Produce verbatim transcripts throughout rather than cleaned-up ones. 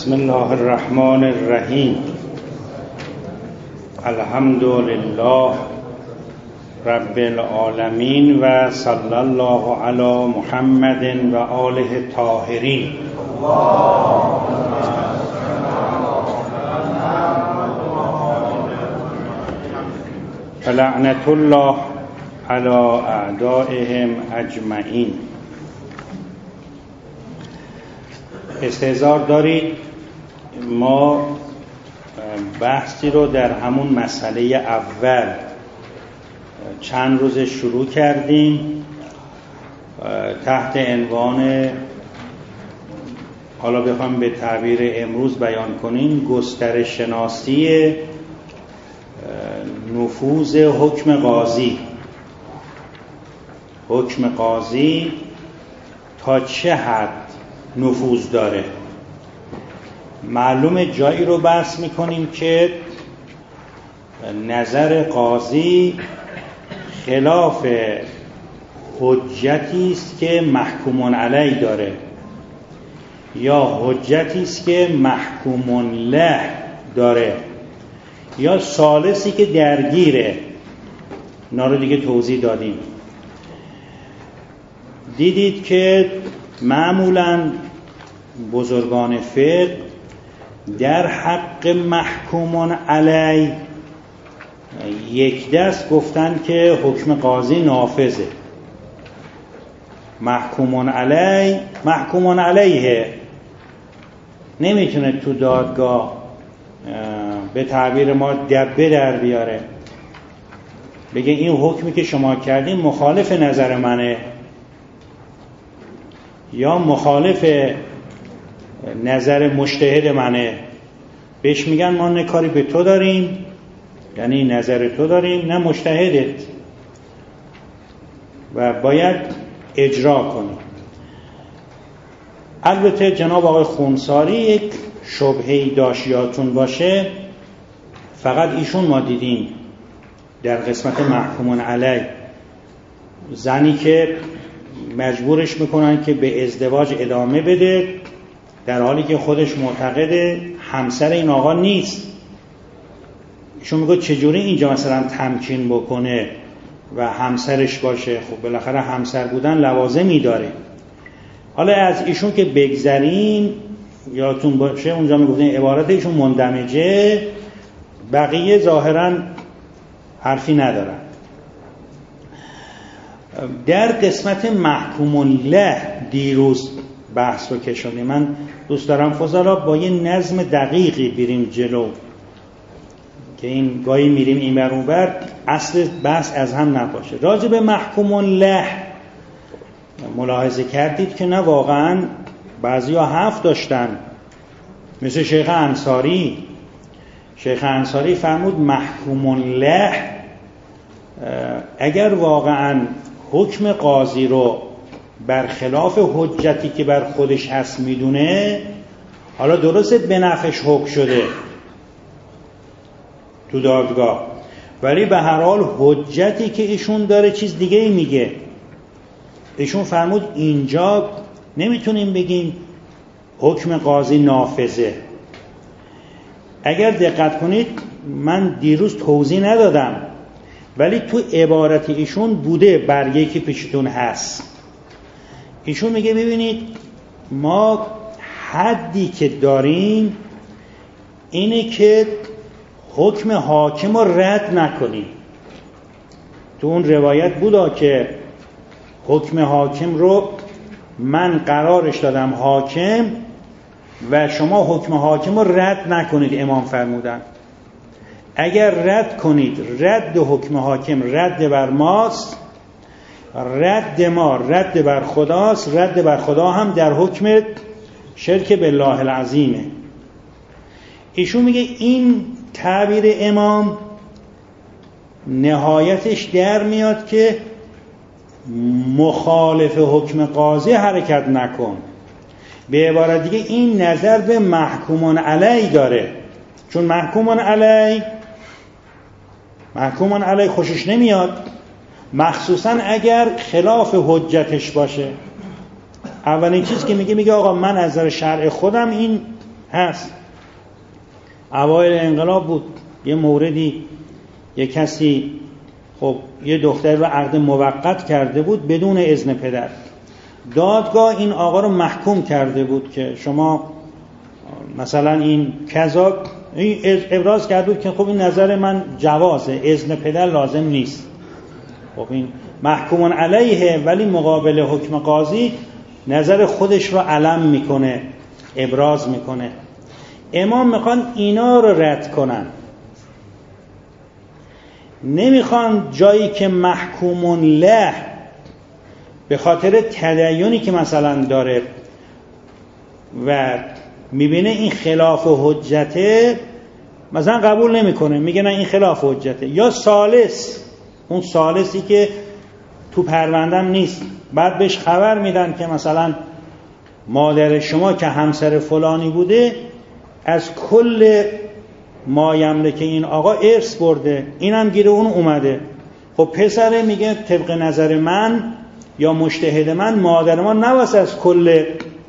بسم الله الرحمن الرحیم. الحمد لله رب العالمین و صلی الله علی محمد و آله الطاهرین. فلعنت الله علی اعدائهم اجمعین. استحضار دارید ما بحثی رو در همون مسئله اول چند روز شروع کردیم تحت عنوان، حالا بخوام به تعبیر امروز بیان کنیم، گسترش شناسی نفوذ حکم قاضی. حکم قاضی تا چه حد نفوذ داره. معلوم جایی رو بحث میکنیم که نظر قاضی خلاف حجتی است که محکوم علیه داره یا حجتی است که محکوم له داره یا ثالثی که درگیره. اینا رو دیگه توضیح دادیم. دیدید که معمولاً بزرگان فقه در حق محکوم علیه یک دست گفتن که حکم قاضی نافذه. محکوم علیه محکوم علیه نمیتونه تو دادگاه به تعبیر ما دبه در بیاره، بگه این حکمی که شما کردین مخالف نظر منه یا مخالف نظر مجتهد منه. بهش میگن ما نه کاری به تو داریم، یعنی نظر تو داریم، نه مجتهدت، و باید اجرا کنیم. البته جناب آقای خونساری یک شبهه‌ای داشت یادتون باشه، فقط ایشون ما دیدیم در قسمت محکوم علیه زنی که مجبورش میکنن که به ازدواج ادامه بده در حالی که خودش معتقده همسر این آقا نیست. ایشون میگه چجوری اینجا مثلا تمکین بکنه و همسرش باشه؟ خب بالاخره همسر بودن لوازمی داره. حالا از ایشون که بگذریم، یادتون باشه اونجا میگفتن عبارت ایشون مندمجه، بقیه ظاهرا حرفی ندارن. در قسمت محکوم له دیروز بحث رو کشوندیم. من دوست دارم فضلا با یه نظم دقیقی بریم جلو که این گاهی میریم این بر اون بر، اصل بحث از هم نباشه. راجع به محکوم له ملاحظه کردید که نه واقعا بعضیا هفت داشتن، مثل شیخ انصاری. شیخ انصاری فرمود محکوم له اگر واقعا حکم قاضی رو برخلاف حجتی که بر خودش هست میدونه، حالا درسته به نفعش حکم شده تو دادگاه، ولی به هر حال حجتی که ایشون داره چیز دیگه ای میگه. ایشون فرمود اینجا نمیتونیم بگیم حکم قاضی نافذه. اگر دقت کنید من دیروز توضیح ندادم، ولی تو عبارت ایشون بوده، برگه که پیشتون هست. ایشون میگه ببینید ما حدی که داریم اینه که حکم حاکم رو رد نکنیم. تو اون روایت بودا که حکم حاکم رو من قرارش دادم حاکم و شما حکم حاکم رو رد نکنید. امام فرمودن اگر رد کنید، رد حکم حاکم رد بر ماست، رد ما رد بر خداست، رد بر خدا هم در حکم شرک بالله العظیمه. ایشون میگه این تعبیر امام نهایتش در میاد که مخالف حکم قاضی حرکت نکن. به عبارت دیگه این نظر به محکوم علیه داره، چون محکوم علیه محکوم علیه خوشش نمیاد، مخصوصا اگر خلاف حجتش باشه. اولین چیز که میگه میگه آقا من از نظر شرع خودم این هست. اوایل انقلاب بود، یه موردی یه کسی خب یه دختر رو عقد موقت کرده بود بدون اذن پدر. دادگاه این آقا رو محکوم کرده بود که شما مثلا این کذا، این ابراز کرده بود که خب این نظر من جوازه، اذن پدر لازم نیست. خب این محکومون علیه، ولی مقابل حکم قاضی نظر خودش رو علم میکنه، ابراز میکنه. امام میخوان اینا رو رد کنن، نمیخوان جایی که محکومون له به خاطر تدیونی که مثلا داره و میبینه این خلاف حجته مثلا قبول نمیکنه، میگه نه این خلاف حجته. یا ثالث، اون ثالثی که تو پروندم نیست، بعد بهش خبر میدن که مثلا مادر شما که همسر فلانی بوده از کل مایملک این آقا ارث برده، اینم گیره اون اومده. خب پسره میگه طبق نظر من یا مجتهد من مادر ما نواسه از کل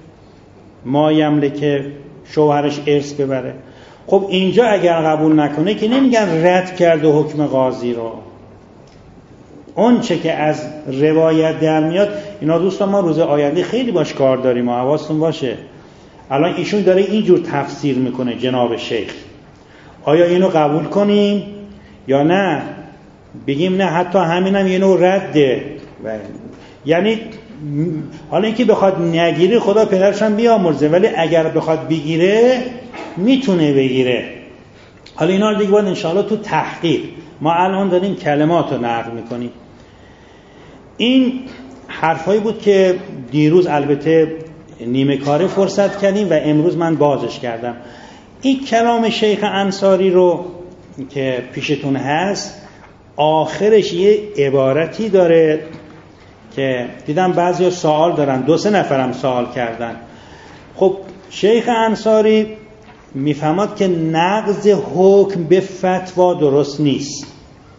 مایملک شوهرش ارث ببره. خب اینجا اگر قبول نکنه که نمیگن رد کرده حکم قاضی رو، اون چه که از روایت در میاد. اینا دوستان ما روز آینده خیلی باش کار داریم و حواستون باشه. الان ایشون داره اینجور تفسیر میکنه جناب شیخ، آیا اینو قبول کنیم یا نه؟ بگیم نه حتی همینم یه نوع رده. یعنی حالا اینکه بخواد نگیره خدا پدرشم بیامرزه، ولی اگر بخواد بگیره میتونه بگیره. حالا اینا رو دیگه باید انشاءالله تو تحقیق، ما الان داریم کلمات رو نقل میکنیم. این حرفایی بود که دیروز البته نیمه کاره فرصت کردیم و امروز من بازش کردم. این کلام شیخ انصاری رو که پیشتون هست آخرش یه عبارتی داره که دیدم بعضیا سوال دارن، دو سه نفرم سوال کردن. خب شیخ انصاری میفهمد که نقض حکم به فتوا درست نیست.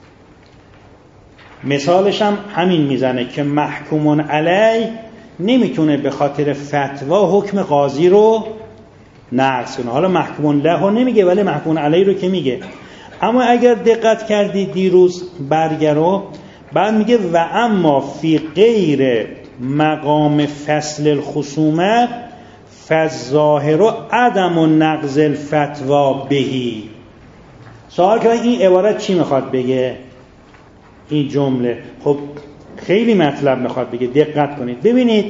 مثالش هم همین میزنه که محکومون علی نمیتونه به خاطر فتوا حکم قاضی رو نقض کنه. حالا محکومون له رو نمیگه ولی محکومون علی رو که میگه. اما اگر دقت کردی دیروز برگرو، بعد میگه و اما فی غیر مقام فصل الخصومت فالظاهر عدم نقض الفتوا بهی. سوال کردن این عبارت چی میخواد بگه؟ این جمله خب خیلی مطلب میخواد بگه، دقت کنید. ببینید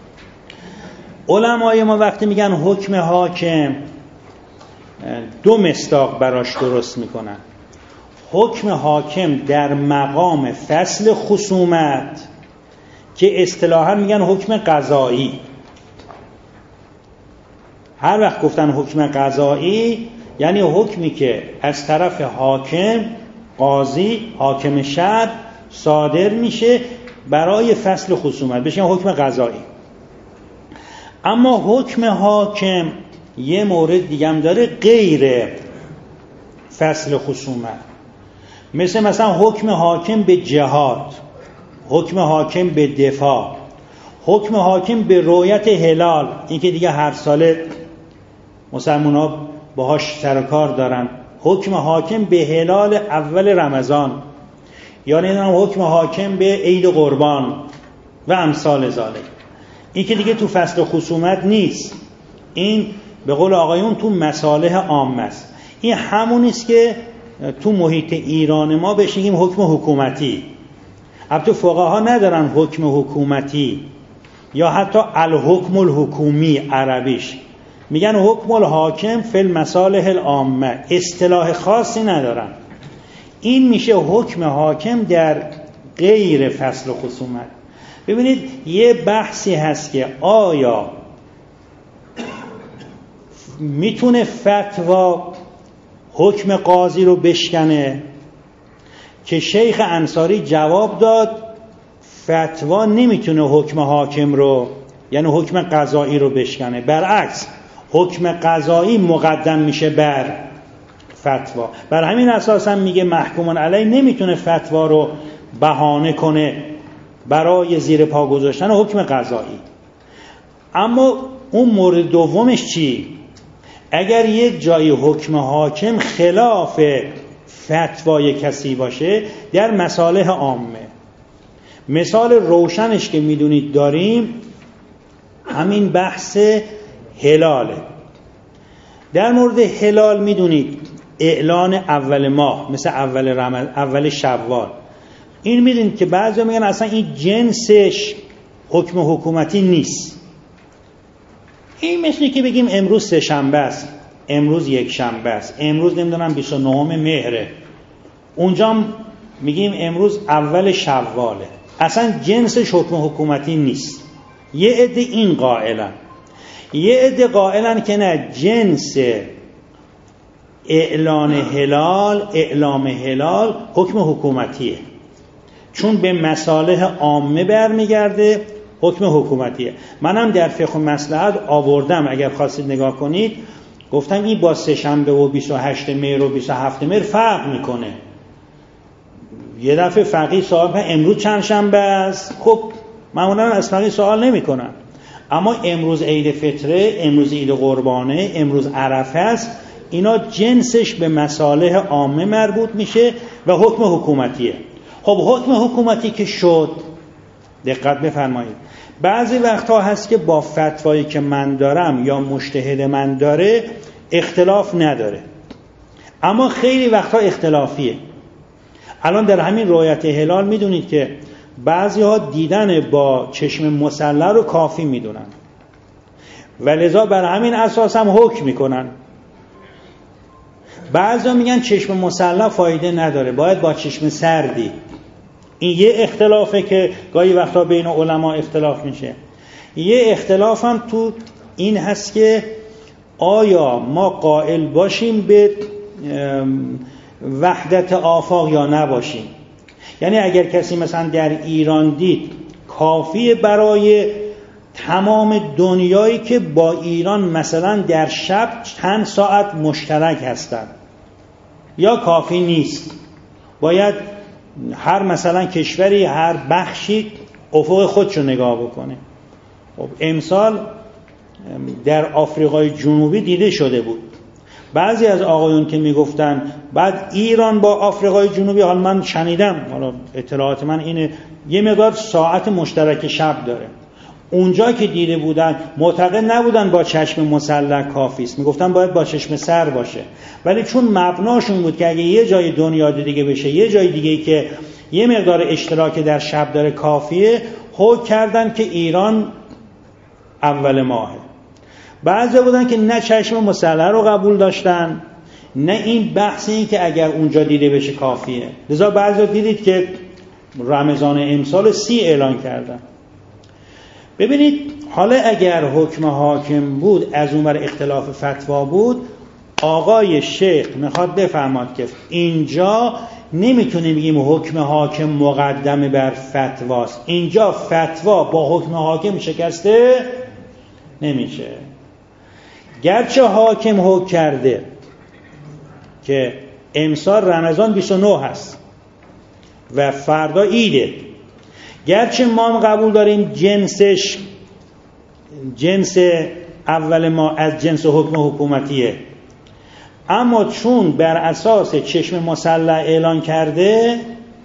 علمای ما وقتی میگن حکم حاکم دو مصداق براش درست میکنن. حکم حاکم در مقام فصل خصومت که اصطلاحا میگن حکم قضایی. هر وقت گفتن حکم قضایی یعنی حکمی که از طرف حاکم، قاضی، حاکم شهر صادر میشه برای فصل خصومت، بشه حکم قضایی. اما حکم حاکم یه مورد دیگه هم داره غیر فصل خصومت، مثل مثلا حکم حاکم به جهاد، حکم حاکم به دفاع، حکم حاکم به رؤیت هلال، این که دیگه هر ساله مسلمان ها باهاش سر و کار دارن. حکم حاکم به هلال اول رمضان، یا نمیدونم حکم حاکم به عید قربان و امثال ذالک. این که دیگه تو فصل خصومت نیست، این به قول آقایون تو مصالح عامه است. این همون است که تو محیط ایران ما بهش میگیم حکم حکومتی. البته فقها ندارن حکم حکومتی یا حتی الحکم الحکومی عربیش، میگن حکم الحاکم فی المصالح العامه، اصطلاح خاصی ندارن. این میشه حکم حاکم در غیر فصل خصومت. ببینید یه بحثی هست که آیا میتونه فتوا حکم قاضی رو بشکنه، که شیخ انصاری جواب داد فتوا نمیتونه حکم حاکم رو، یعنی حکم قضایی رو بشکنه. برعکس حکم قضایی مقدم میشه بر فتوا. بر همین اساس هم میگه محکومون علی نمیتونه فتوا رو بهانه کنه برای زیر پا گذاشتن حکم قضایی. اما اون مورد دومش چی؟ اگر یک جای حکم حاکم خلاف فتوای کسی باشه در مصالح عامه، مثال روشنش که میدونید داریم همین بحث هلاله. در مورد هلال میدونید اعلان اول ماه مثل اول رمضان، اول شوال، این میدونید که بعضی میگن اصلا این جنسش حکم حکومتی نیست. این مثلی که بگیم امروز سه شنبه است، امروز یک شنبه است، امروز نمیدونم بیست و نهم مهره، اونجا میگیم امروز اول شواله، اصلا جنسش حکم حکومتی نیست. یه عده این قائلن، یه عده قائلن که نه، جنس اعلان هلال، اعلام هلال حکم حکومتیه، چون به مصالح عامه برمیگرده، حکم حکومتیه. منم در فقه مصلحت آوردم، اگر خواستید نگاه کنید، گفتم این با سه شنبه و بیست و هشت مهر و بیست و هفت مهر فرق میکنه. یه دفعه فقیه سوال کنه امروز چند شنبه است، خب معمولا از فقیه سوال نمیکنن، اما امروز عید فطره، امروز عید قربانه، امروز عرفه است، اینا جنسش به مصالح عامه مربوط میشه و حکم حکومتیه. خب حکم حکومتی که شد، دقت بفرمایید، بعضی وقتها هست که با فتوایی که من دارم یا مجتهد من داره اختلاف نداره، اما خیلی وقتها اختلافیه. الان در همین رؤیت هلال میدونید که بعضی ها دیدن با چشم مسلح رو کافی میدونن و لذا بر همین اساس هم حکم میکنن. بعضی ها میگن چشم مسلح فایده نداره، باید با چشم سردی. این یه اختلافه که گاهی وقتا بین علما اختلاف میشه. یه اختلاف هم تو این هست که آیا ما قائل باشیم به وحدت آفاق یا نباشیم. یعنی اگر کسی مثلا در ایران دید کافیه برای تمام دنیایی که با ایران مثلا در شب چند ساعت مشترک هستند، یا کافی نیست، باید هر مثلا کشوری هر بخشی افق خودشو نگاه بکنه. خب امسال در آفریقای جنوبی دیده شده بود، بعضی از آقایون که میگفتن بعد ایران با آفریقای جنوبی، حالا من شنیدم، حالا اطلاعات من اینه، یه مقدار ساعت مشترک شب داره. اونجا که دیده بودن معتقد نبودن با چشم مسلح کافی است، میگفتن باید با چشم سر باشه. ولی چون مبناشون بود که اگه یه جای دنیا دیگه بشه، یه جای دیگه که یه مقدار اشتراک در شب داره کافیه، حکم کردن که ایران اول ماهه. بعضی بودن که نه چشم مسلح رو قبول داشتن، نه این بحث این که اگر اونجا دیده بشه کافیه. لذا بعضی دیدید که رمضان امسال سی اعلان کردن. ببینید حالا اگر حکم حاکم بود، از اون بر اختلاف فتوا بود، آقای شیخ میخواد بفرماد که اینجا نمیتونیم بگیم حکم حاکم مقدم بر فتواست. اینجا فتوا با حکم حاکم شکسته نمیشه. گرچه حاکم حکم کرده که امسال رمضان بیست و نه هست و فردا عیده، گرچه ما هم قبول داریم جنسش جنس اول ما از جنس حکم حکومتیه، اما چون بر اساس چشم مسلح اعلان کرده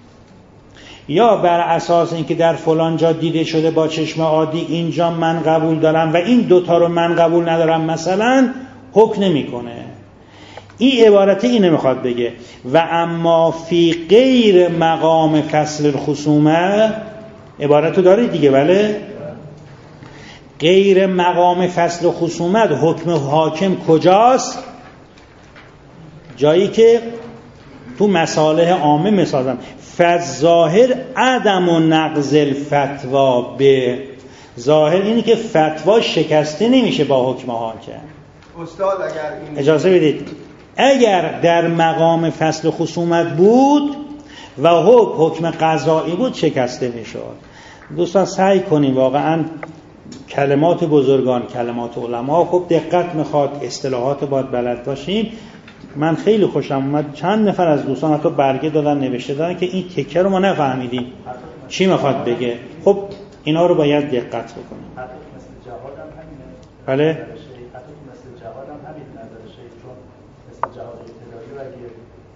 یا بر اساس اینکه در فلان جا دیده شده با چشم عادی، اینجا من قبول دارم و این دوتا رو من قبول ندارم، مثلا حکم نمیکنه. این عبارت اینه میخواد بگه و اما فی غیر مقام فصل الخصومه، عبارتو دارید دیگه، بله؟ غیر مقام فصل خصومت حکم حاکم کجاست؟ جایی که تو مصالح عامه مثلا فظاهر عدم و نقض الفتوا به، ظاهر اینی که فتوا شکسته نمیشه با حکم حاکم. استاد اگر این اجازه بدید، اگر در مقام فصل خصومت بود و حکم حکم قضایی بود شکسته میشد. دوستان سعی کنیم واقعا کلمات بزرگان، کلمات علما، خب دقت میخواد، اصطلاحات باید بلد باشیم. من خیلی خوشم اومد چند نفر از دوستان حتی برگه دادن نوشته دادن که این تکه رو ما نفهمیدیم چی میخواد بگه. خب اینا رو باید دقت بکنیم. بله؟ مثل جهاد ابتدایی و اگه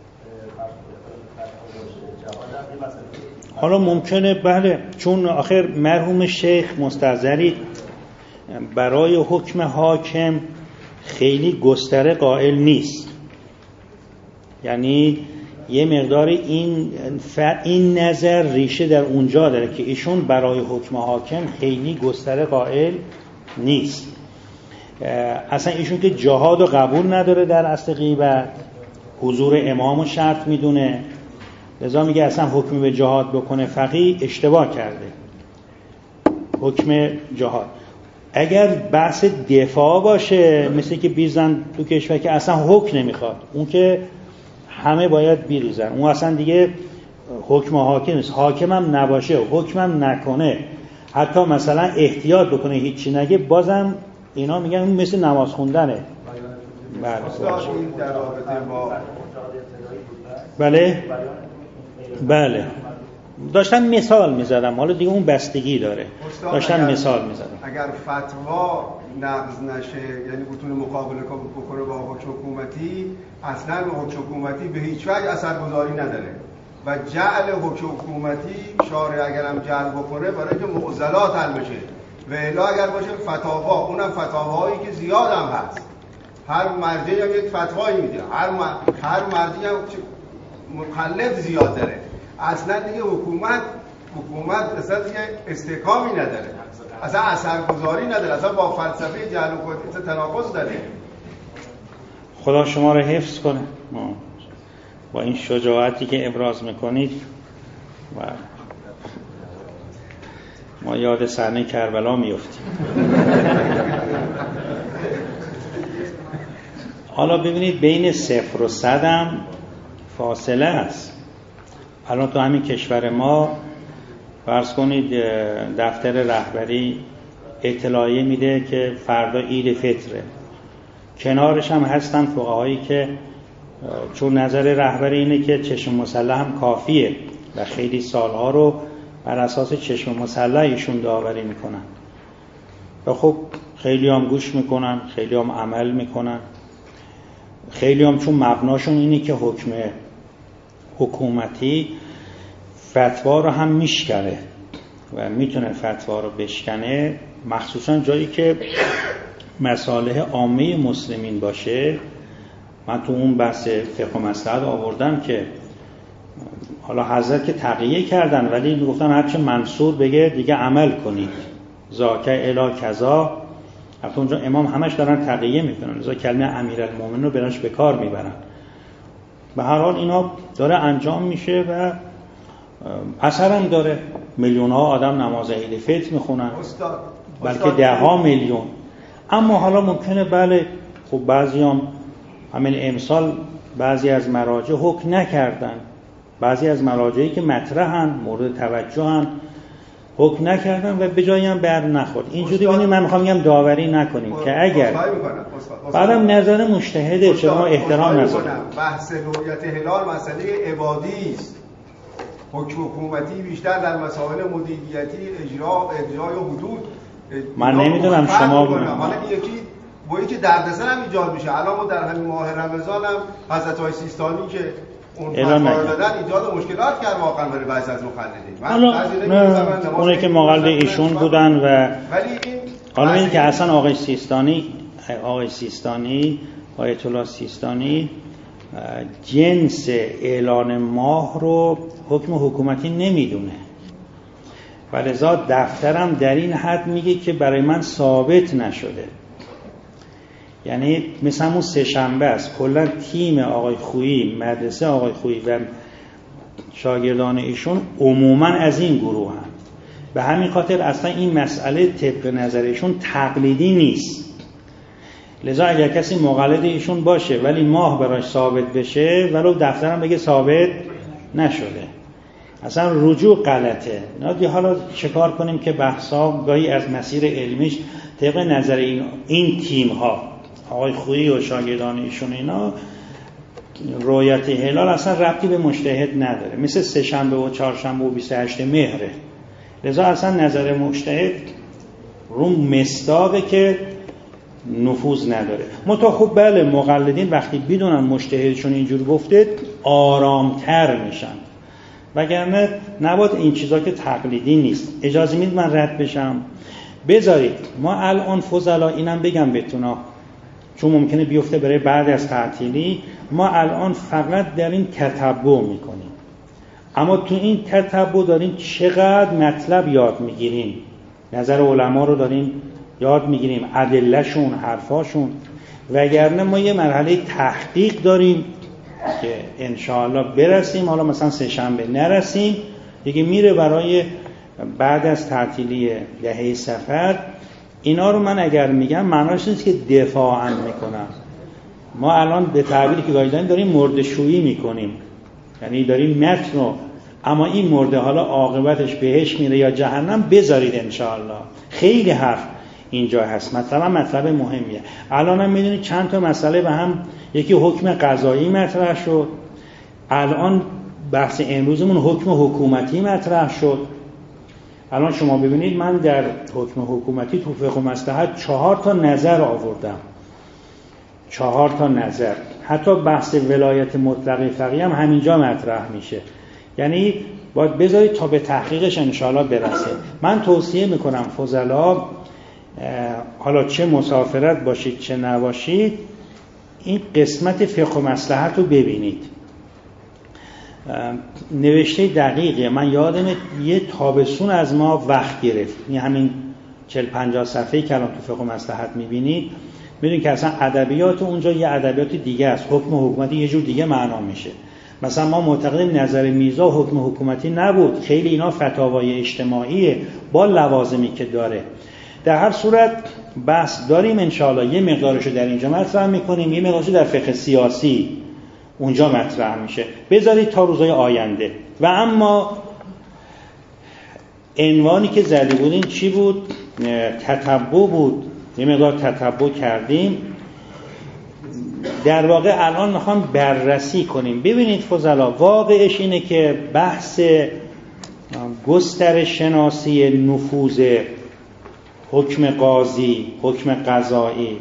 جهاد هم یه مسئله حالا ممکنه بله، چون آخر مرحوم شیخ مستحضری برای حکم حاکم خیلی گستره قائل نیست، یعنی یه مقدار این این نظر ریشه در اونجا داره که ایشون برای حکم حاکم خیلی گستره قائل نیست. اصلا ایشون که جهاد رو قبول نداره در اصل غیبت، حضور امام رو شرط میدونه، لذا میگه اصلا حکم به جهاد بکنه فقیه اشتباه کرده. حکم جهاد اگر بحث دفاع باشه، مثل که بیزن تو کشور که اصلا حکم نمیخواد، اون که همه باید بیریزن، اون اصلا دیگه حکم حاکم نیست. حاکم هم نباشه، حکم هم نکنه، حتی مثلا احتیاط بکنه هیچی نگه، بازم اینا میگن اون مثل نماز خوندنه. بله بله بله داشتن مثال میزدم، حالا دیگه اون بستگی داره، داشتن اگر مثال میزدم. اگر فتوا نقض نشه، یعنی بتونه مقابله بکنه با حکم حکومتی، اصلا حکم حکومتی به هیچ وجه اثرگذاری نداره و جعل حکم حکومتی شارع اگرم جعل بکنه برای که معضلات حل بشه، و الا اگر باشه فتاوا، اونم فتاواهایی که زیاد هم هست، هر مرجعی هم یک فتوایی میده، هر هر مرجعی هم مخالف زیاد داره، اصلا دیگه حکومت حکومت اصلا دیگه استحکامی نداره، اصلا اثرگذاری نداره، اصلا با فلسفه جعل و تناقض داره. خدا شما رو حفظ کنه با این شجاعتی که ابراز میکنید. و ما یاد صحنه کربلا میافتیم. حالا ببینید بین صفر و صد هم فاصله است. الان تو همین کشور ما فرض کنید دفتر رهبری اطلاعیه میده که فردا عید فطره، کنارش هم هستن فقهایی که چون نظر رهبری اینه که چشم مسلح هم کافیه و خیلی سالها رو بر اساس چشم مسلح ایشون داوری میکنن و خب خیلی هم گوش میکنن، خیلی هم عمل میکنن، خیلی هم چون مبناشون اینه که حکم حکومتی فتوا رو هم میشکنه و میتونه فتوا رو بشکنه، مخصوصا جایی که مصالح عامه مسلمین باشه. من تو اون بحث فقه و مصلحت آوردم که حالا حضرت که تقیه کردن ولی میگفتن هرچه منصور بگه دیگه عمل کنید، زاکه الی کذا. حتی اونجا امام همش دارن تقیه میکنن، لذا کلمه امیرالمومنین رو براش به کار میبرن. به هر حال اینا داره انجام میشه و اثر هم داره. میلیون ها آدم نماز عید فطر میخونن، بلکه ده ها میلیون. اما حالا ممکنه بله خب بعضی هم همین امسال بعضی از مراجع حکم نکردن، بعضی از مراجعی که مطرحن مورد توجهن حکم نکردن و به جایی هم بر نخورد. اینجوری ببینید من میخوام بگم داوری نکنیم که اگر بعدم نظر مجتهده چرا احترام نذاریم. بحث رؤیت هلال مسئله عبادی است، حکم حکومتی بیشتر در مسائل مدیریتی اجرا اجرای حدود. من نمیدونم شما حالا یکی با اینکه دردسر هم ایجاد میشه. الان ما در همین ماه رمضان هم حضرت های سیستانی که اون فتوا دادن ایجاد مشکلات کرد واقعا برای بعضی از مقلدین. اونه که مقلد ایشون بودن و حالا این که اصلا آقای سیستانی آقای سیستانی آیت الله سیستانی جنس اعلان ماه رو حکم حکومتی نمیدونه و لذا دفترم در این حد میگه که برای من ثابت نشده. یعنی مثلا اون سه شنبه است، کلا تیم آقای خویی، مدرسه آقای خویی و شاگردان ایشون عموما از این گروه هم. به همین خاطر اصلا این مسئله طبق نظر ایشون تقلیدی نیست. لذا اگر کسی مقلد ایشون باشه ولی ماه براش ثابت بشه ولو دفترم بگه ثابت نشده، اصلا رجوع غلطه. نه حالا چیکار کنیم که بحثا گاهی از مسیر علمیش طبق نظر این این تیم ها آقای خویی و شاگردان ایشون اینا رؤیت هلال اصلا ربطی به مجتهد نداره، مثل سه شنبه و چهارشنبه و بیست و هشت مهره. لذا اصلا نظر مجتهد رو مصداقه که نفوذ نداره. منتها خب بله مقلدین وقتی بدونن مجتهدشون اینجور گفته آرامتر میشن، وگرنه نباید این چیزا که تقلیدی نیست. اجازه میدید من رد بشم؟ بذارید ما الان فضلا اینم بگم بهتون، چون ممکنه بیفته برای بعد از تعطیلی، ما الان فقط در این تتبع میکنیم، اما تو این تتبع داریم چقدر مطلب یاد میگیریم، نظر علما رو داریم یاد میگیریم، ادلهشون، حرفاشون. وگرنه ما یه مرحله تحقیق داریم که انشاءالله برسیم، حالا مثلا سه شنبه نرسیم دیگه میره برای بعد از تعطیلی دهه صفر. اینا رو من اگر میگم معناش نیست که دفاعاً میکنم. ما الان به تعبیری که گاهی داریم مرده‌شویی میکنیم، یعنی داریم متن رو، اما این مرده حالا عاقبتش بهش میره یا جهنم بذارید انشاءالله. خیلی حرف اینجا هست، مثلا مطلب مهمیه. الان هم میدونید چند تا مسئله به هم، یکی حکم قضایی مطرح شد، الان بحث امروزمون حکم حکومتی مطرح شد. الان شما ببینید من در حکم حکومتی تو فقه و مصلحت چهار تا نظر آوردم، چهار تا نظر. حتی بحث ولایت مطلقه فقیه هم همینجا مطرح میشه. یعنی باید بذارید تا به تحقیقش انشاءالله برسه. من توصیه میکنم فضلا، حالا چه مسافرت باشید چه نباشید، این قسمت فقه و مصلحت رو ببینید. نوشته دقیقه من یادمه یه تابستون از ما وقت گرفت، این همین چهل پنجاه صفحه‌ای که الان تو فقه و مصلحت میبینید، میدونید که اصلا ادبیات اونجا یه ادبیات دیگه است، حکم حکومتی یه جور دیگه معنا میشه. مثلا ما معتقدیم نظر میرزا حکم حکومتی نبود، خیلی اینا فتاوای اجتماعیه با لوازمی که داره. در هر صورت بحث داریم انشاءالله، یه مقدارشو در اینجا مطرح میکنیم، یه مقدارشو در فقه سیاسی اونجا مطرح میشه. بذارید تا روزهای آینده. و اما عنوانی که زده بودین چی بود؟ تتبع بود. یه مقدار تتبع کردیم. در واقع الان میخوام بررسی کنیم. ببینید فضلا، واقعش اینه که بحث گسترش شناسی نفوذ حکم قاضی، حکم قضایی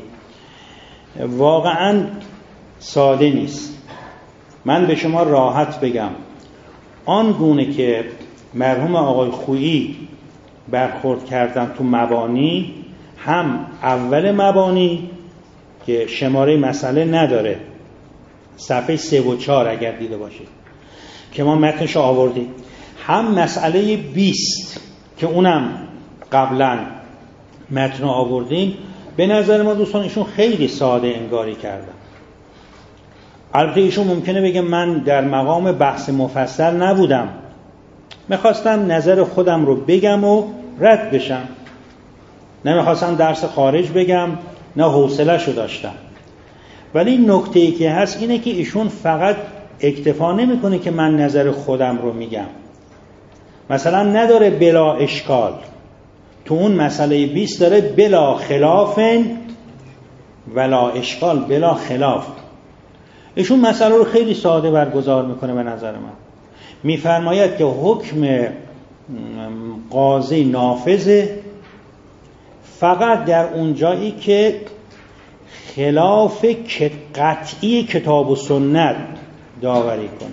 واقعا ساده نیست. من به شما راحت بگم آن گونه که مرحوم آقای خویی برخورد کردن تو مبانی، هم اول مبانی که شماره مسئله نداره، صفحه سه و چهار اگر دیده باشید که ما متنش آوردیم، هم مسئله بیست که اونم قبلا متن آوردیم. به نظر ما دوستان ایشون خیلی ساده انگاری کردن. البته ایشون ممکنه بگه من در مقام بحث مفصل نبودم، میخواستم نظر خودم رو بگم و رد بشم، نمیخواستم درس خارج بگم، نه حوصله‌شو داشتم. ولی نکته‌ای که هست اینه که ایشون فقط اکتفا نمیکنه که من نظر خودم رو میگم، مثلا نداره بلا اشکال، تو اون مسئله بیست داره بلا خلاف ولا اشکال، بلا خلاف. ایشون مسئله رو خیلی ساده برگزار میکنه. به نظر من میفرماید که حکم قاضی نافذه فقط در اون جایی که خلاف قطعی کتاب و سنت داوری کنه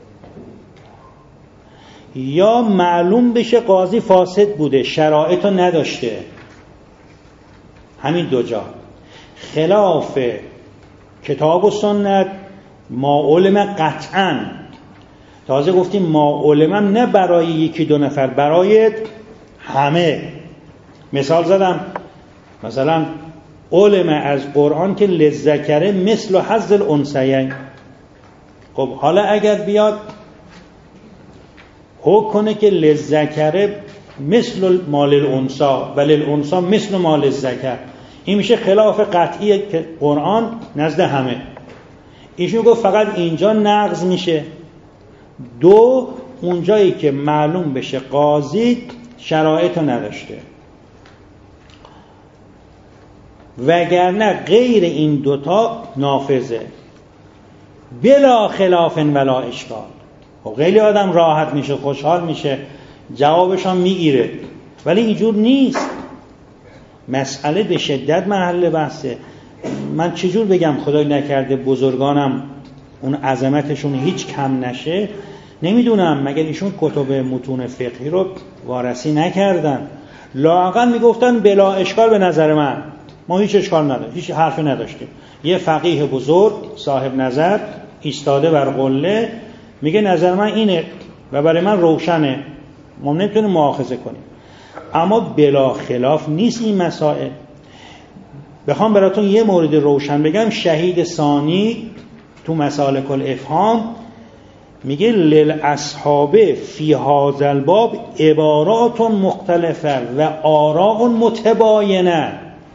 یا معلوم بشه قاضی فاسد بوده، شرایط رو نداشته. همین دو جا خلاف کتاب و سنت، ما علم قطعاً. تازه گفتیم ما علمم نه برای یکی دو نفر، برای همه. مثال زدم، مثلا علم از قرآن که للذکر مثل حظ الانثیین. خب حالا اگر بیاد حکم کنه که للذکر مثل مال الانثی و للانثی مثل مال الذکر، این میشه خلاف قطعی قرآن نزد همه. ایشون گفت فقط اینجا نقض میشه. دو، اونجایی که معلوم بشه قاضی شرایطو نداشته، وگرنه غیر این دوتا نافذه بلا خلاف ولا اشکال. خب خیلی آدم راحت میشه، خوشحال میشه، جوابش هم میگیره، ولی اینجور نیست. مسئله به شدت محل بحثه. من چجور بگم خدای نکرده بزرگانم اون عظمتشون هیچ کم نشه؟ نمیدونم، مگر ایشون کتب متون فقهی رو وارسی نکردن؟ لااقل میگفتن بلا اشکال، به نظر من ما هیچ اشکال نداشت، هیچ حرفی نداشتیم. یه فقیه بزرگ صاحب نظر ایستاده بر قله میگه نظر من اینه و برای من روشنه، ما نمیتونیم مؤاخذه کنیم. اما بلا خلاف نیست این مسائل. بخوام براتون یه مورد روشن بگم، شهید ثانی تو مسالک الافهام میگه للاصحاب فی هذا الباب عبارات مختلفه و آراء متباینه.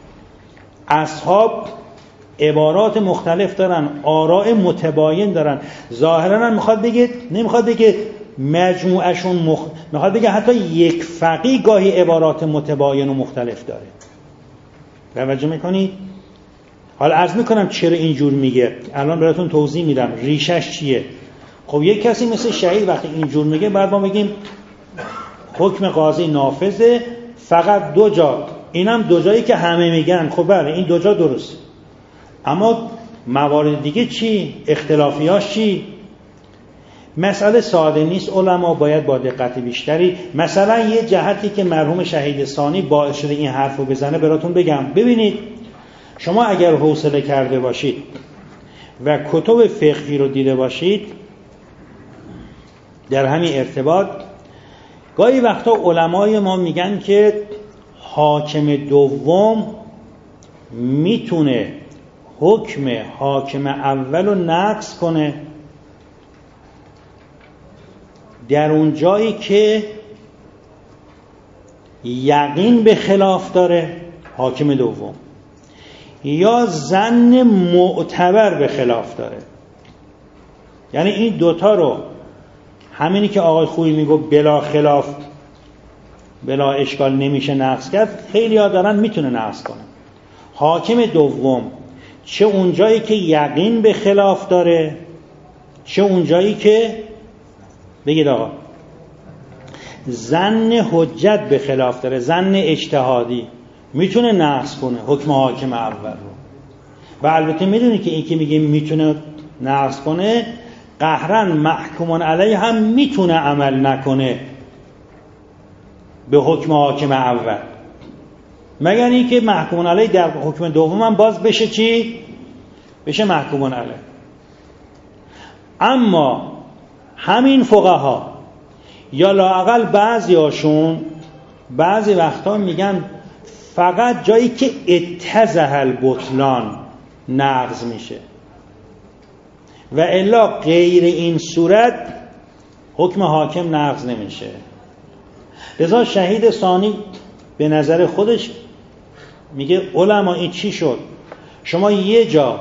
اصحاب عبارات مختلف دارن، آراء متباین دارن. ظاهرا میخواد بگه، نمیخواد بگه مجموعشون مخ... میخواد بگه حتی یک فقیه گاهی عبارات متباین و مختلف داره. توجه میکنید؟ حالا عرض میکنم چرا اینجور میگه، الان براتون توضیح میدم ریشش چیه. خب یک کسی مثل شهید وقتی اینجور میگه بعد ما بگیم حکم قاضی نافذه فقط دو جا، اینم دو جایی که همه میگن، خب بله این دو جا درست، اما موارد دیگه چی؟ اختلافیاش چی؟ مسئله ساده نیست، علما باید با دقت بیشتری. مثلا یه جهتی که مرحوم شهید ثانی باعث شده این حرفو بزنه براتون بگم. ببینید شما اگر حوصله کرده باشید و کتب فقهی رو دیده باشید در همین ارتباط، گاهی وقتا علمای ما میگن که حاکم دوم میتونه حکم حاکم اول رو نقض کنه در اون جایی که یقین به خلاف داره حاکم دوم، یا ظن معتبر به خلاف داره. یعنی این دوتا رو، همینی که آقای خویی میگو بلا خلاف بلا اشکال نمیشه نقض کرد، خیلی ها دارن میتونه نقض کنه. حاکم دوم چه اونجایی که یقین به خلاف داره، چه اونجایی که بگید آقا ظن حجت به خلاف داره، ظن اجتهادی، میتونه نقض کنه حکم حاکم اول رو. و البته میدونی که این که میگه میتونه نقض کنه، قهرن محکومون علیه هم میتونه عمل نکنه به حکم حاکم اول، مگر این که محکومون علیه در حکم دوم هم باز بشه چی؟ بشه محکومون علیه. اما همین فقها یا لااقل بعضی هاشون بعضی وقتا میگن فقط جایی که اتضح البطلان نقض میشه و الا غیر این صورت حکم حاکم نقض نمیشه. لذا شهید ثانی به نظر خودش میگه علما این چی شد؟ شما یه جا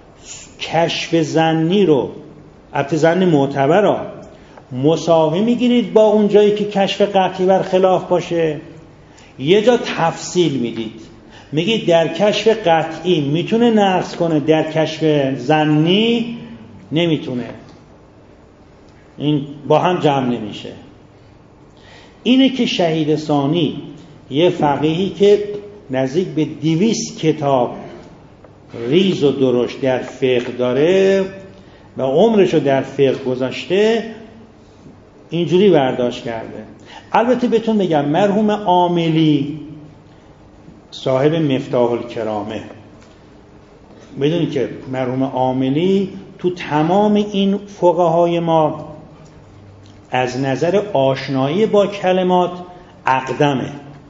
کشف ظنی رو، البته ظن معتبر رو مساوی میگیرید با اون جایی که کشف قطعی بر خلاف باشه، یه جا تفصیل میدید، میگید در کشف قطعی میتونه نقض کنه، در کشف ظنی نمیتونه. این با هم جمع نمیشه. اینه که شهید ثانی یه فقیهی که نزدیک به دویست کتاب ریز و درشت در فقه داره و عمرشو در فقه گذاشته، اینجوری برداشت کرده. البته بهتون بگم مرحوم عاملی صاحب مفتاح الکرامه، بدونید که مرحوم عاملی تو تمام این فقهای ما از نظر آشنایی با کلمات اقدمه.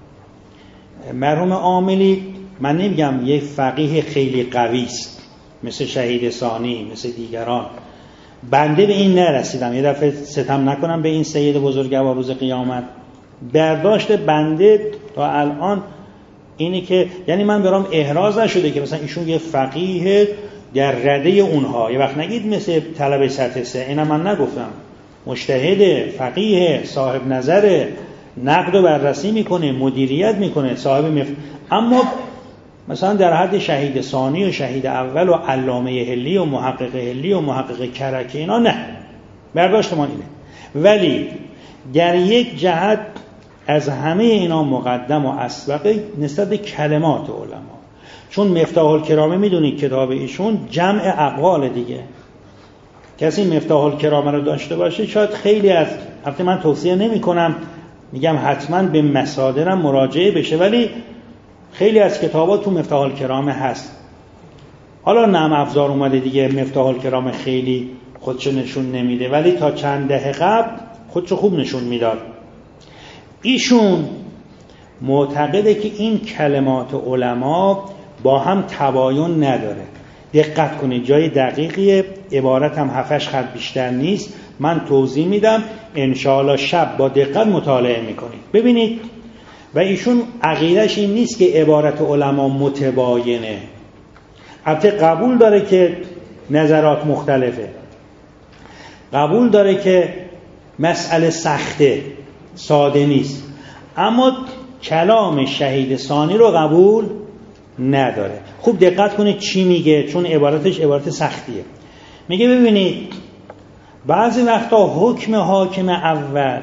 مرحوم عاملی من نمیگم یک فقیه خیلی قوی است مثل شهید ثانی مثل دیگران، بنده به این نرسیدم، یه دفعه ستم نکنم به این سید بزرگوار روز قیامت. برداشت بنده تا الان اینه که یعنی من برام احراز نشده که مثلا ایشون یه فقیه در رده اونها، یه وقت نگید مثل طلبه سطح سه، اینا من نگفتم، مجتهد، فقیه، صاحب نظر، نقد و بررسی میکنه، مدیریت میکنه، صاحب مف... اما مثلا در حد شهید ثانی و شهید اول و علامه هلی و محقق هلی و محقق کرکی اینا نه. برداشت ما اینه. ولی در یک جهت از همه اینا مقدم و اسبقه نسبت به کلمات علما، چون مفتاح الکرامه میدونید کتاب ایشون جمع اقوال دیگه. کسی مفتاح الکرامه رو داشته باشه شاید خیلی از، البته من توصیه نمی کنم، میگم حتما به مصادرم مراجعه بشه، ولی خیلی از کتابات تو مفتاح الکرامه هست. حالا نعم افزار اومده دیگه، مفتاح الکرامه خیلی خودشو نشون نمیده، ولی تا چند دهه قبل خودشو خوب نشون میداد. ایشون معتقده که این کلمات علما با هم تباین نداره. دقت کنید، جای دقیقیه، عبارت هم هفتش خط بیشتر نیست. من توضیح میدم، انشاءالله شب با دقت مطالعه میکنید. ببینید، و ایشون عقیدش این نیست که عبارت علما متباینه. البته قبول داره که نظرات مختلفه، قبول داره که مسئله سخته، ساده نیست، اما کلام شهید ثانی رو قبول نداره. خوب دقت کنید چی میگه، چون عبارتش عبارت سختیه. میگه ببینید، بعضی وقتا حکم حاکم اول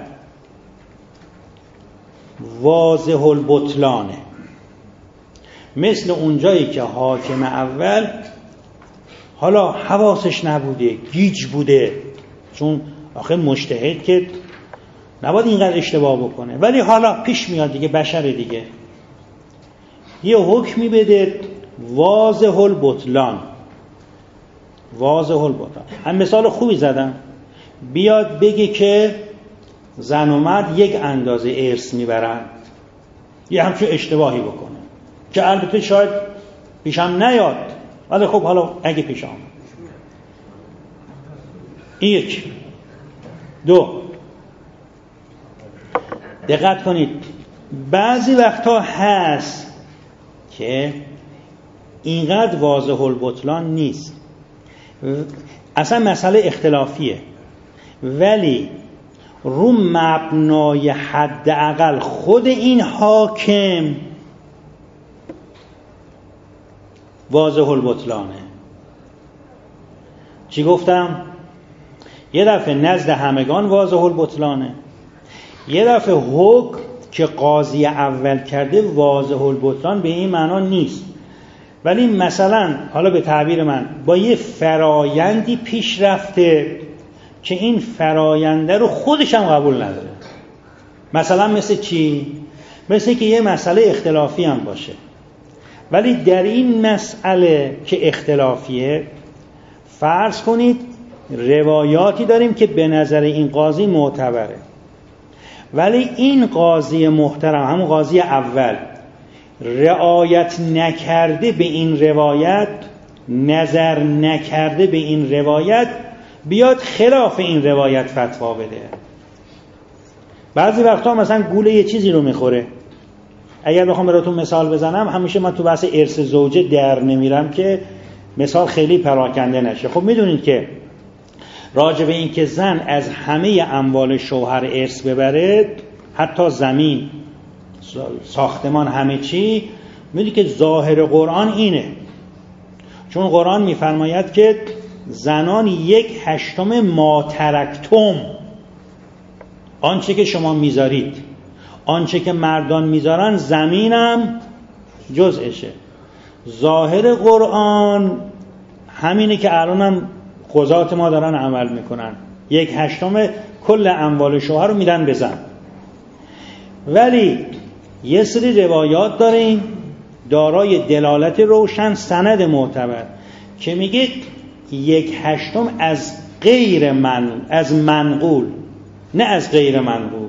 واضح البطلانه، مثل اونجایی که حاکم اول حالا حواسش نبوده، گیج بوده، چون آخه مجتهد که نباید اینقدر اشتباه بکنه، ولی حالا پیش میاد دیگه، بشر دیگه، یه حکمی بده واضح البطلان. واضح البطلان هم مثال خوبی زدم، بیاد بگه که زن و مرد یک اندازه ارث میبرن، یه همچون اشتباهی بکنه که البته شاید پیشم نیاد، ولی خب حالا اگه پیش آمد. یک دو دقت کنید، بعضی وقتا هست که اینقدر واضح البطلان نیست، اصلا مسئله اختلافیه، ولی رو مبنای حداقل خود این حاکم واضح البطلانه. چی گفتم؟ یه دفعه نزد همگان واضح البطلانه، یه دفعه حکم که قاضی اول کرده واضح البطلان به این معنا نیست، ولی مثلا حالا به تعبیر من با یه فرایندی پیش رفته که این فراینده رو خودش هم قبول نداره. مثلا مثل چی؟ مثل که یه مسئله اختلافی هم باشه، ولی در این مسئله که اختلافیه، فرض کنید روایاتی داریم که به نظر این قاضی معتبره، ولی این قاضی محترم، همون قاضی اول، رعایت نکرده به این روایت، نظر نکرده به این روایت، بیاد خلاف این روایت فتوا بده. بعضی وقتا مثلا گوله یه چیزی رو میخوره. اگر بخوام براتون مثال بزنم، همیشه من تو بحث ارث زوجه در نمیرم که مثال خیلی پراکنده نشه. خب میدونید که راجع به این که زن از همه اموال شوهر ارث ببره، حتی زمین، ساختمان، همه چی، میدونید که ظاهر قرآن اینه، چون قرآن میفرماید که زنان یک هشتم ما ترکتم، آنچه که شما میذارید، آنچه که مردان میذارن، زمینم جزءشه. ظاهر قرآن همینه که الانم قضات ما دارن عمل میکنن، یک هشتم کل اموال شوهر رو میدن به زن. ولی یه سری روایات داریم دارای دلالت روشن، سند معتبر، که میگه یک هشتم از غیر من از منقول، نه از غیر منقول.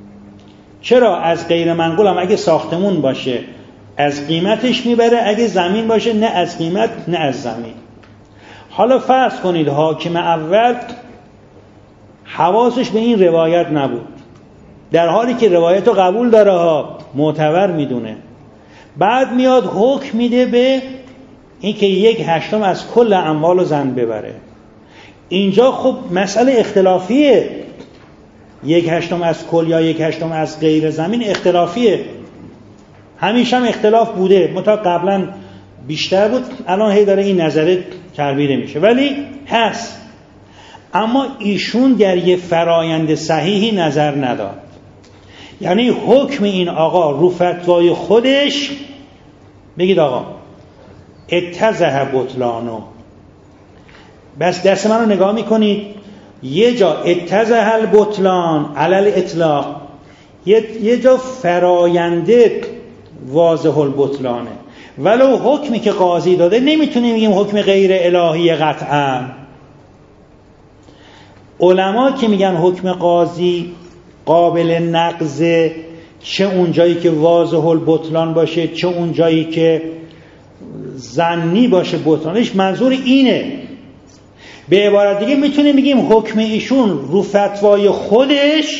چرا از غیر منقول؟ هم اگه ساختمون باشه از قیمتش میبره، اگه زمین باشه نه از قیمت نه از زمین. حالا فرض کنید حاکم اول حواسش به این روایت نبود، در حالی که روایت رو قبول داره ها، معتبر میدونه، بعد میاد حکم میده به این که یک هشتم از کل اموال زن ببره. اینجا خب مسئله اختلافیه، یک هشتم از کل یا یک هشتم از غیر زمین اختلافیه، همیشه هم اختلاف بوده، متا قبلا بیشتر بود، الان هی داره این نظره تربیده میشه، ولی هست. اما ایشون در یه فرایند صحیحی نظر نداد. یعنی حکم این آقا رو فتوای خودش، بگید آقا اتضح بطلانو. بس دست من رو نگاه میکنید، یه جا اتضح البطلان علل اطلاق، یه, یه جا فراینده واضح البطلانه، ولو حکمی که قاضی داده نمیتونیم بگیم حکم غیر الهی قطعا. علما که میگن حکم قاضی قابل نقض، چه اونجایی که واضح البطلان باشه چه اونجایی که ظنی باشه بطلانش، منظور اینه. به عبارت دیگه میتونیم بگیم حکم ایشون رو فتوای خودش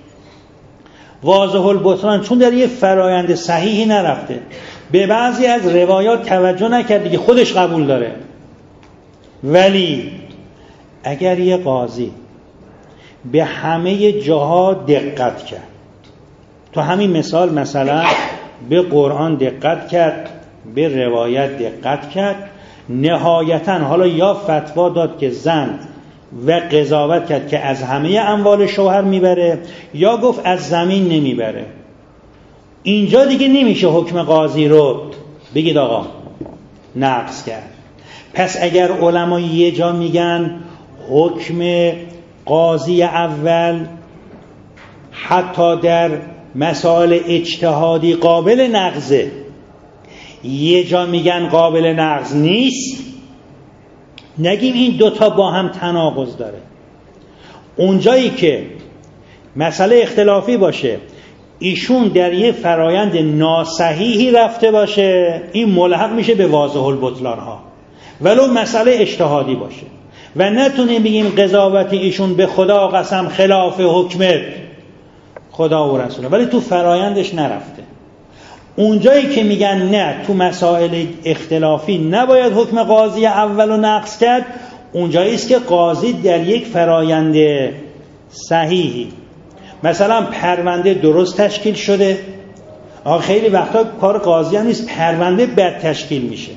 واضح البطلان، چون در یه فرایند صحیحی نرفته، به بعضی از روایات توجه نکرد دیگه، خودش قبول داره. ولی اگر یه قاضی به همه جاها دقت کرد، تو همین مثال مثلا به قرآن دقت کرد، به روایت دقت کرد، نهایتاً حالا یا فتوا داد که زن و قضاوت کرد که از همه اموال شوهر میبره، یا گفت از زمین نمیبره، اینجا دیگه نمیشه حکم قاضی رو بگید آقا نقض کرد. پس اگر علما یه جا میگن حکم قاضی اول حتی در مسائل اجتهادی قابل نقضه، یه جا میگن قابل نقض نیست، نگیم این دوتا با هم تناقض داره. اونجایی که مسئله اختلافی باشه، ایشون در یه فرایند ناصحیحی رفته باشه، این ملحق میشه به واضح البطلان ها، ولو مسئله اجتهادی باشه، و نتونیم بگیم قضاوت ایشون به خدا قسم خلاف حکم خدا و رسوله، ولی تو فرایندش نرفته. اونجایی که میگن نه تو مسائل اختلافی نباید حکم قاضی اولو نقض کرد، اونجایی است که قاضی در یک فرایند صحیحی، مثلا پرونده درست تشکیل شده، آخه خیلی وقتا کار قاضی هم نیست، پرونده بد تشکیل میشه.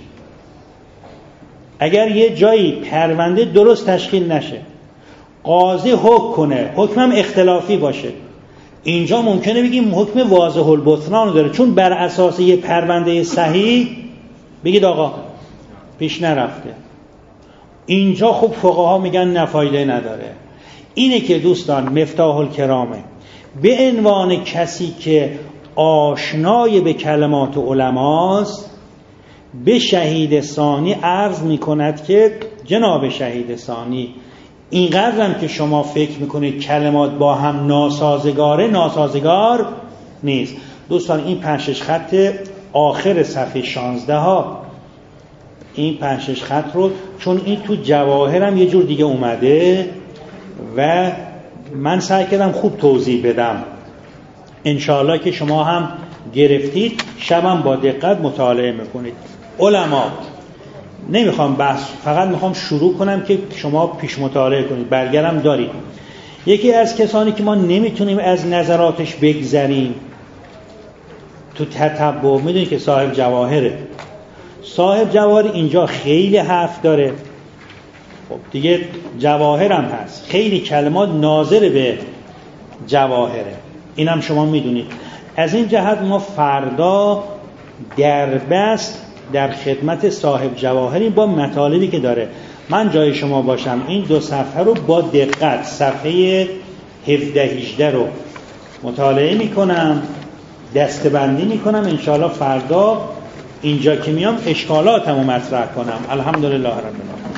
اگر یه جایی پرونده درست تشکیل نشه، قاضی حکم کنه، حکمم اختلافی باشه، اینجا ممکنه بگیم حکم واضح البطلان داره، چون بر اساس یه پرونده صحیح بگید آقا پیش نرفته. اینجا خب فقها میگن نفایده نداره. اینه که دوستان مفتاح الکرامه به عنوان کسی که آشنای به کلمات علماست به شهید ثانی عرض میکند که جناب شهید ثانی، اینقدرم که شما فکر میکنید کلمات با هم ناسازگاره، ناسازگار نیست. دوستان این پنج شش خط آخر صفحه شانزده ها، این پنج شش خط رو، چون این تو جواهرم یه جور دیگه اومده و من سعی کردم خوب توضیح بدم، انشاءالله که شما هم گرفتید، شبم با دقت مطالعه میکنید. علما نمیخوام بحث، فقط میخوام شروع کنم که شما پیش مطالعه کنید، برگرم دارید. یکی از کسانی که ما نمیتونیم از نظراتش بگذریم تو تتبع، میدونید که صاحب جواهره. صاحب جواهر اینجا خیلی حرف داره، خب دیگه جواهرم هست، خیلی کلمات ناظر به جواهره، اینم شما میدونید. از این جهت ما فردا در بست در خدمت صاحب جواهری با مطالبی که داره. من جای شما باشم این دو صفحه رو با دقت، صفحه هفده هجده رو مطالعه میکنم، دستبندی میکنم، انشاءالله فردا اینجا که میام اشکالاتمو مطرح کنم. الحمدلله رب العالمین.